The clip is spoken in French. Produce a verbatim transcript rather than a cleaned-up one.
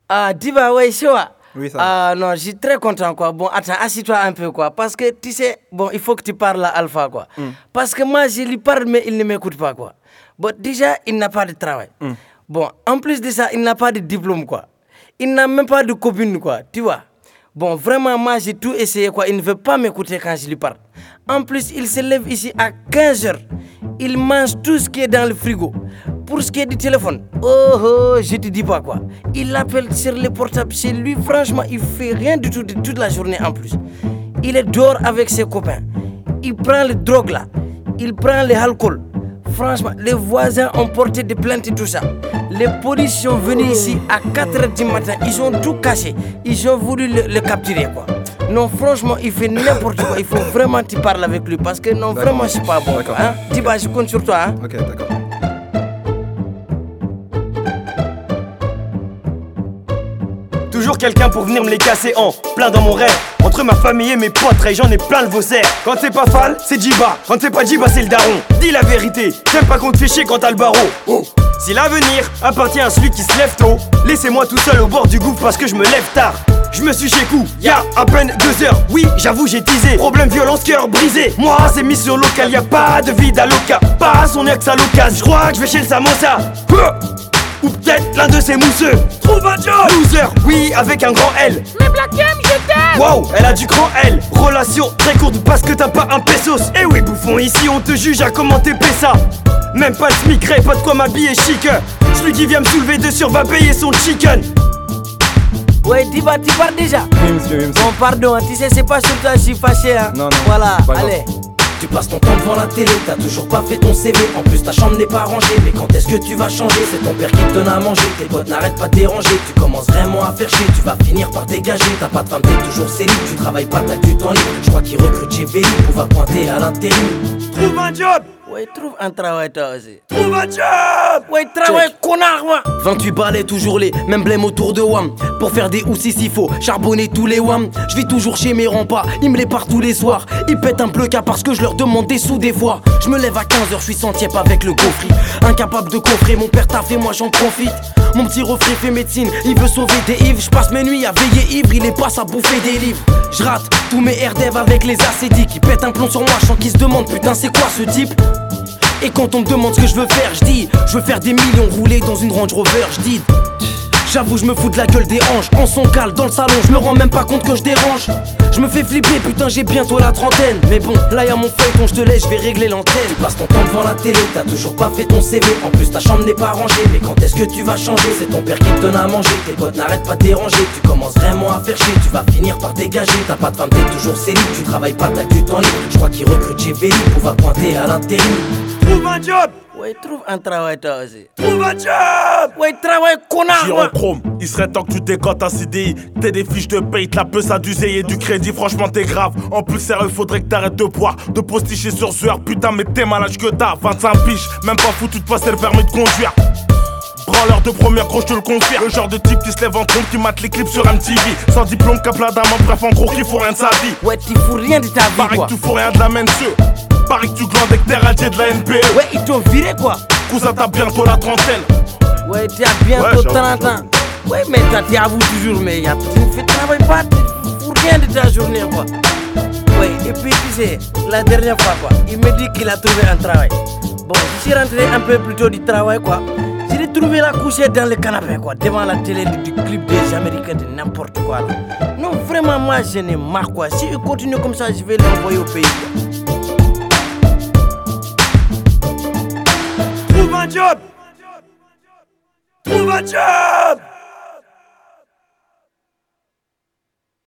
Ah, Diba, ouais, c'est vrai. Oui, ça Ah, non, je suis très content, quoi. Bon, attends, assis-toi un peu, quoi. Parce que, tu sais, bon, il faut que tu parles à Alpha, quoi. Mm. Parce que moi, je lui parle, mais il ne m'écoute pas, quoi. Bon, déjà, il n'a pas de travail. Mm. Bon, en plus de ça, il n'a pas de diplôme, quoi. Il n'a même pas de copine, quoi. Tu vois. Bon, vraiment, moi, j'ai tout essayé, quoi. Il ne veut pas m'écouter quand je lui parle. En plus, il se lève ici à quinze heures. Il mange tout ce qui est dans le frigo. Pour ce qui est du téléphone, oh, oh, je te dis pas quoi. Il appelle sur le portable chez lui, franchement, il fait rien du tout de toute la journée en plus. Il est dehors avec ses copains. Il prend les drogues là. Il prend l'alcool. Franchement, les voisins ont porté des plaintes et tout ça. Les policiers sont venus ici à quatre heures du matin. Ils ont tout caché. Ils ont voulu le, le capturer quoi. Non, franchement, il fait n'importe quoi. Il faut vraiment que tu parles avec lui parce que non, d'accord. Vraiment, c'est pas bon. Hein? Dis-moi, je compte sur toi. Hein? Ok, d'accord. Toujours quelqu'un pour venir me les casser en plein dans mon rêve. Entre ma famille et mes potes, j'en ai plein le vaussaire. Quand c'est pas Fall, c'est Djiba. Quand c'est pas Djiba, c'est le daron. Dis la vérité, j'aime pas qu'on te fait chier quand t'as le barreau. Oh. Si l'avenir appartient à celui qui se lève tôt, laissez-moi tout seul au bord du gouffre parce que je me lève tard. Je me suis chez coup, y'a à peine deux heures. Oui, j'avoue, j'ai teasé. Problème, violence, cœur brisé. Moi, c'est mission locale, y'a pas de vie d'aloca. Pas son ex à l'occasion. J'crois que je vais chez le Samosa. Ou peut-être l'un de ces mousseux. Trouve un job. Loser, oui, avec un grand L. Mais Black M, je t'aime. Wow, elle a du grand L. Relation très courte parce que t'as pas un pesos. Eh oui, bouffon, ici on te juge à comment t'épais ça. Même pas le smic, pas de quoi m'habiller chic. Celui qui vient me soulever de sur va payer son chicken. Ouais, Diba, tu pars déjà. Oui, monsieur, oui, monsieur. Bon, pardon, tu sais, c'est pas sur toi, je suis fâché. Hein. Non, non. Voilà, pas allez. Tu passes ton temps devant la télé, t'as toujours pas fait ton C V. En plus ta chambre n'est pas rangée, mais quand est-ce que tu vas changer? C'est ton père qui te donne à manger, tes potes n'arrêtent pas de déranger. Tu commences vraiment à faire chier, tu vas finir par dégager. T'as pas de femme, t'es toujours célib, tu travailles pas, t'as que du temps libre. Je crois qu'il recrute chez Véli, on va pointer à l'intérim. Trouve un job. Ouais, trouve un travail toi aussi. Trouve un job. Ouais, travail connard moi. vingt-huit balais, toujours les mêmes blèmes autour de Wam. Pour faire des houssis s'il faut, charbonner tous les Wam. Je vis toujours chez mes remparts, ils me les partent tous les soirs. Ils pètent un pleuca parce que je leur demande des sous des fois. Je me lève à quinze heures, je suis centième avec le gaufri. Incapable de coffrer, mon père t'a fait, moi j'en profite. Mon petit refrain fait médecine, il veut sauver des ivres. Je passe mes nuits à veiller ivre, il est pas à bouffer des livres. Je rate tous mes R-Dev avec les acédiques. Ils pètent un plomb sur moi, je sens qu'ils se demandent putain c'est quoi ce type. Et quand on me demande ce que je veux faire, je dis je veux faire des millions rouler dans une Range Rover, je dis. J'avoue, je me fous de la gueule des hanches. En son cale dans le salon, je me rends même pas compte que je dérange. Je me fais flipper, putain, j'ai bientôt la trentaine. Mais bon, là y'a mon feuilleton, je te laisse, je vais régler l'antenne. Tu passes ton temps devant la télé, t'as toujours pas fait ton C V. En plus, ta chambre n'est pas rangée. Mais quand est-ce que tu vas changer? C'est ton père qui te donne à manger. Tes potes n'arrêtent pas de déranger. Tu commences vraiment à faire chier, tu vas finir par dégager. T'as pas de femme, t'es toujours célib. Tu travailles pas, t'as que du temps libre. Je crois qu'il recrute chez Véli, on va pointer à l'intérim. Trouve un job. Ouais, trouve un travail toi aussi. Trouve un job. Ouais, travail connard J'y moi. en chrome, il serait temps que tu décotes un C D I. T'es des fiches de paye, la peu ça d'user et du crédit, franchement t'es grave. En plus sérieux, faudrait que t'arrêtes de boire, de posticher sur sueur. Putain mais t'es malade que t'as, vingt-cinq piges, même pas foutu de passer le permis de conduire. Branleur de première gros, je te le confirme. Le genre de type qui se lève en trompe, qui mate les clips sur M T V. Sans diplôme, cap la dame, bref en gros qui fout rien de sa vie. Ouais, tu fous rien de ta vie Pareil quoi. que tu fous rien de la monsieur. Pareil que tu glandes avec t'es radié de la N P E. Ouais, ils t'ont viré quoi. Cousin t'as bientôt la trentaine. Ouais, tu as bientôt Ouais, trente ans. Ouais, mais toi tu avoues toujours, mais y'a, tu ne fais travail pas, tu fous rien de ta journée quoi. Ouais, et puis tu sais, la dernière fois quoi, il me dit qu'il a trouvé un travail. Bon, je suis rentré un peu plus tôt du travail quoi. Je l'ai trouvé là couché dans le canapé quoi, devant la télé du clip des Américains de n'importe quoi là. Non, vraiment moi je n'ai marre quoi. Si il continue comme ça, je vais l'envoyer au pays quoi. Trouve un job. Trouve un job.